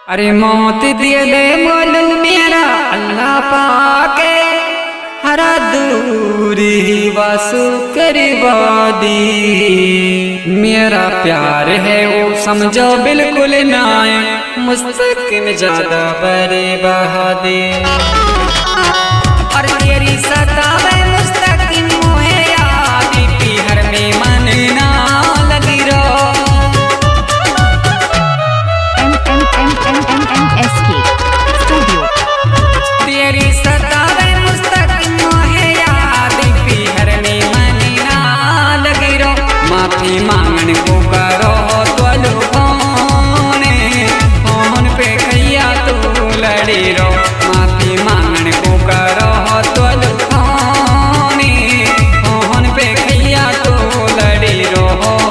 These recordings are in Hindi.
अरे मौत दिए दे मोलू मेरा अल्लाह पाके हरा दूरी वासु करवा दी। मेरा प्यार है वो समझो बिल्कुल ना मुस्तकिम ज्यादा बरे बहा दे। और तेरी सतावे मुस्तकिम मोहे यादी पीहर में मन ना लगी रो। तेरी सतावे मुस्तकिम मोहे यादी पीहर में मन ना लगी रो। माफी मांगन को करो तो फोन पे खैया तू लड़ी रो। माफी मांगन को करो तो फोन पे खैया तू लड़ी रो।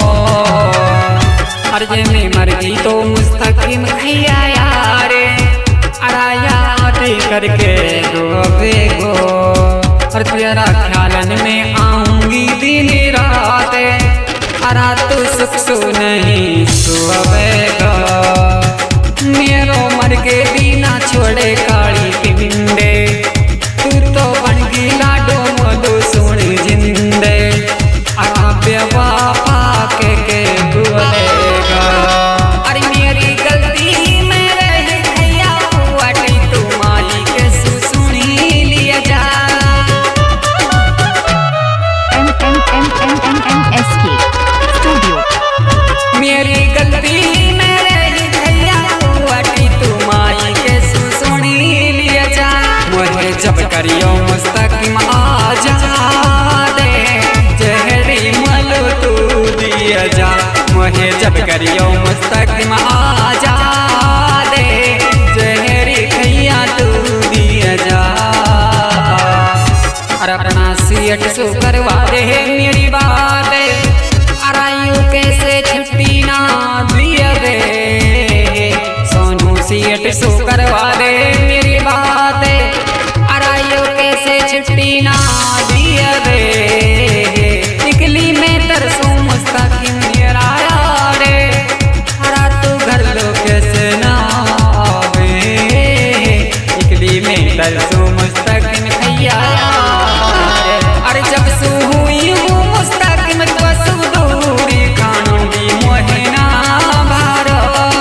और जे में मर्जी तो मुस्तकिम खैया यारे अराया करके रोवे गो। और तेरा ख्यालन में आऊंगी दिन रात अरा तू सुख सु नहीं सोवेगा। मेरो मर के बिना छोड़े काली पिंडे तू तो बन गई लाडो मोदो सुन जिंदे अरा बेवफा के बोलेगा। अरे मेरी गलती में रह गया अटी तू माई के सुनी लिया जा। मेरी गलती में रह गया अटी तू माई के सुनी लिया जा। मोहे जब करियो मुस्तकिम आ जा दे जहरी मलो तू दिया जा। मोहे जब करियो मुस्तकिम आ जा दे जहरी खैया तू दिया जा। और अपना सीट सु करवा दे मेरी बात अरायू कैसे छुट्टी ना दिया दे। सोनू सीट सु करवा दे मेरी बात अरायू कैसे छुट्टी ना दिया दे। निकली में तरसू मुस्तकिम मेरा यारे हरा तू घर लो कैसे ना आवे। निकली में तरसू मुस्तकिम खैया यारे। अरे जब सू हुई हूँ मुस्तकिम तो सु दूरी कानूनी मोहे ना भारो।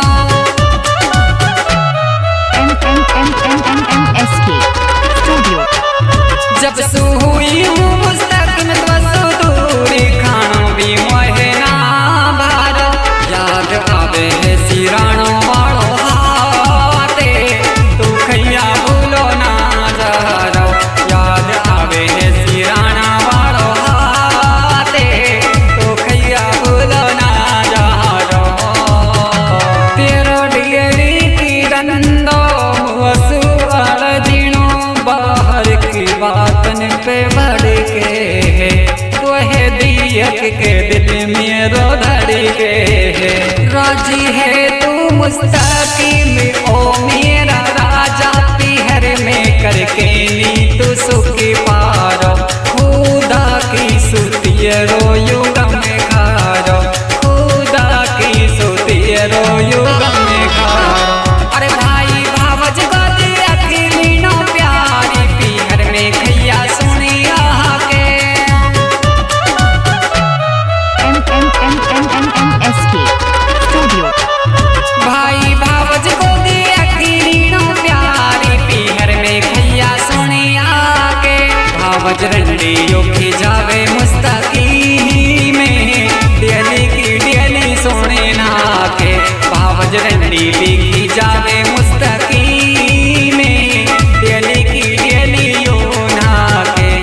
जब सू हुई हूँ मुस्तकिम तो सु दूरी खानों मोहे ना भारो। याद आवे है सिराणो वालो हाथे तू खैया भूलो ना जरो। याद आवे है सिराणा वालो हाथे तू खैया भूलो ना जरो। तेरो डियरी की रंदो वसु अड़ जीणो बाहर की बातन पे बढ़ के तो है दियक के दिल में रो धड़ के। राजी है तू मुस्तकिम ओ मेरा राजा पीहर में करके नी तू सुखी पारो। खुदा की सुतियरो युग में खारो। खुदा की सुतियरो युग में खारो। अरे भाई भावज को दिया खिलीनो प्यारी पीहर में खैया सुनिया के। भाई भावज को दिया खिलीनो प्यारी पीहर में खैया सुनिया के। भावज रंडियों की जावे मुस्तकिम में डेली की डेली सोने ना के। भावज रंडी की जावे मुस्तकिम में डेली की डेली यो ना के।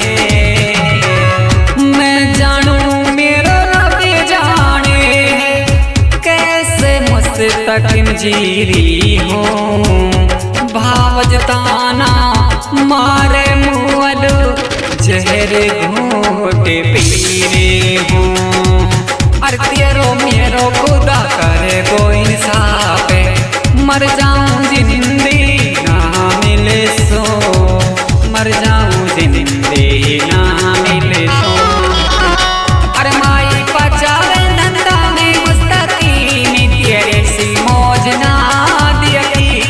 मैं जानू मेरा रब जाने कैसे मुस्तकिम जीरी हो। भावज ताना मारे मुअल जहर घोटे पीरे हो। और तेरो मेरो खुदा करे को इंसाफ मर जाऊं जिंदगी ना मिले सो। मर जाऊं जिंदगी ना मिले सो। अरे माई पचावे नंदा में मुस्तकिम तेरे सी मौज ना दिया की।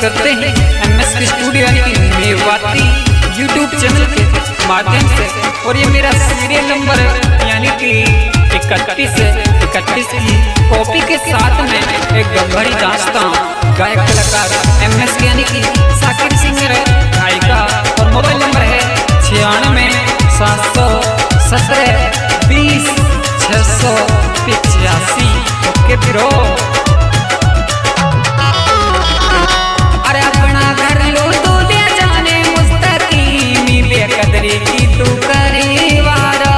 करते हैं MS स्टूडियो यानी कि मेवाती यूट्यूब चैनल के माध्यम से। और ये मेरा सीरियल नंबर यानी कि 31 की कॉपी के साथ में एक गंभीरी दास्तां गायक कलाकार MS यानी कि साकिर सिंगर गायिका। और मोबाइल नंबर है 96 717 20 685। Okay bro. अरे अपना घर लो तो ले जाने मुस्तकीमी बेकदरी की तू करे वारा।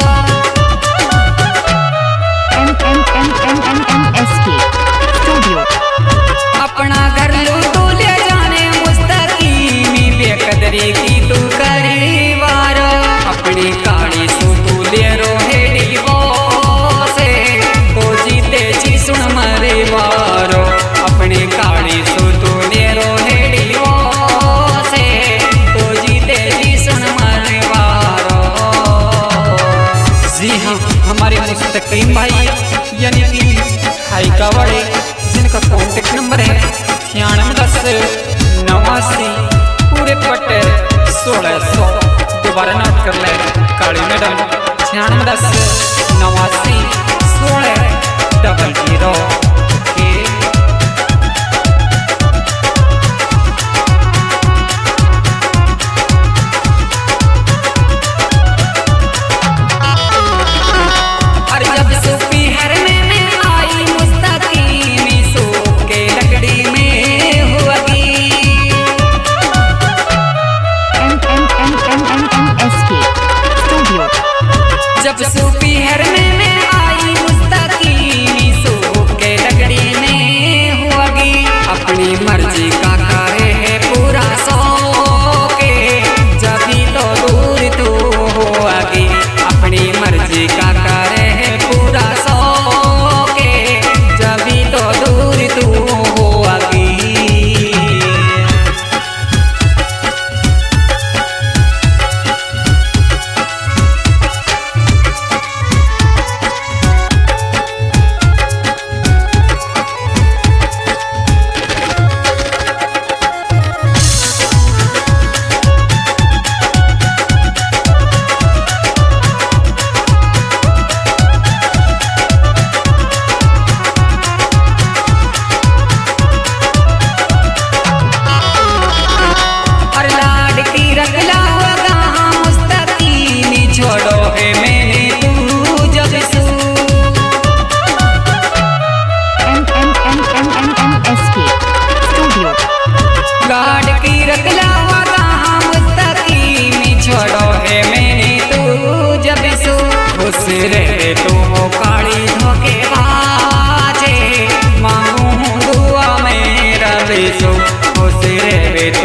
MSK studio. अपना घर लो तो ले जाने मुस्तकीमी बेकदरी की तू करे वारा। अपनी काली सो तू ले रोहेड़ी वो से तो जीते जी सुन मरे वारो। अपनी काली सो तू ले रोहेड़ी वो से तो जीते जी सुन मरे वारो। जी हाँ, हमारे मुस्तकीम भाई यानी कि गायिका वाले जिनका कॉन्टेक्ट नंबर है 96 पूरे पट्टे 1600। दोबारा नोट कर ले काली मैडम 96 16 00। जब सूपी हर में आई मुस्तकीमी सो के लगड़ी में होगी। अपनी मर्जी का करे है पूरा सो के जभी तो दूर तू होगी। अपनी मर्जी का करे है पूरा सो के जभी तो दूर तू होगी। गाड़ की रखला वाला मुस्तकीमी छोड़ो है मैंने तू जब सू। खुश रहे तू हो काली धोखे बाजे मांगू दुआ मेरा बेसू। खुश रहे